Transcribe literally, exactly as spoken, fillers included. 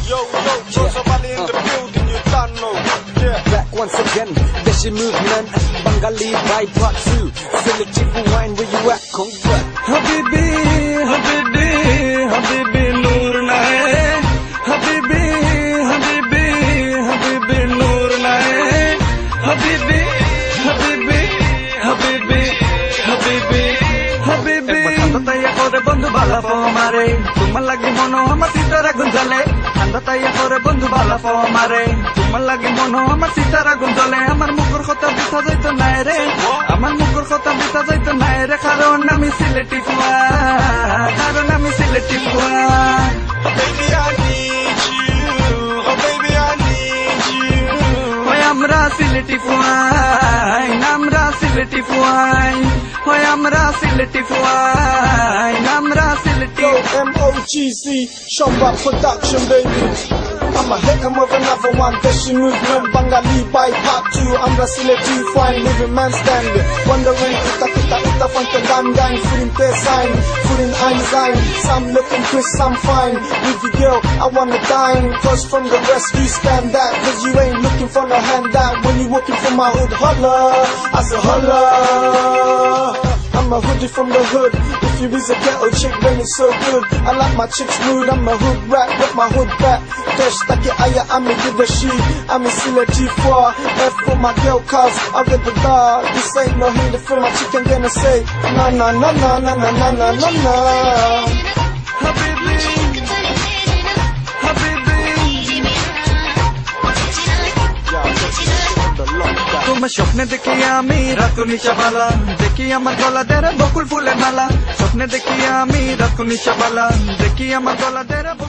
Yo, yo, yo, somebody in the building, you don't know. Yeah. Back once again, Deshi movement, Bengali by part two. Selective wine, where you at, convert. Habibi, Habibi, Habibi, Noor nae. Habibi, Habibi, Habibi, Noor nae. Habibi, Habibi, Habibi, Habibi, Habibi. Anda taya kore bandhu bala po hamare, tumar lagi mono hamar sitara gunjale. Anda taya kore bandhu bala po hamare, tumar lagi mono hamar sitara gunjale. Amar mukur khota bisa jaito nai re, amar mukur khota bisa jaito nai re. Karon ami sileti fuwa, karon ami sileti fuwa. Oh baby, I need you. Oh baby, I need you. Hoy amra sileti fuwa, namra sileti fuwa. Hoy amra sileti fuwa, namra sileti. Yo, M O G Z, Shomba Production, baby. I'm a hit, I'm with another one. Deshi movement, Bengali by part two. I'm the Sileti fine, living man standing. Wondering, ita kita ita from the gang gang. Food in their sign, food in Einstein. Some looking Chris, some fine. With you girl, I wanna dine. Cause from the rest, you stand out. Cause you ain't looking for no handout. When you walking from my hood, holla. I say holla. I'm a hoodie from the hood. If you is a ghetto chick, then it's so good. I like my chick's mood. I'm a hood rat with my hood back. Cash taki aya, I'm a good she. I'm a Sileti for F for my girl, cause I read the dog. This ain't no hate for my chicken, gonna say na na na na na na na na na na. Habibi, Habibi. তোমার স্বপ্নে দেখি আমি রাতুনি চাবালা, দেখি আমার গলা দেরা বকুল ফুলের মালা। স্বপ্নে দেখি আমি রাতুনি চাবালা, দেখি আমার গলা দেরা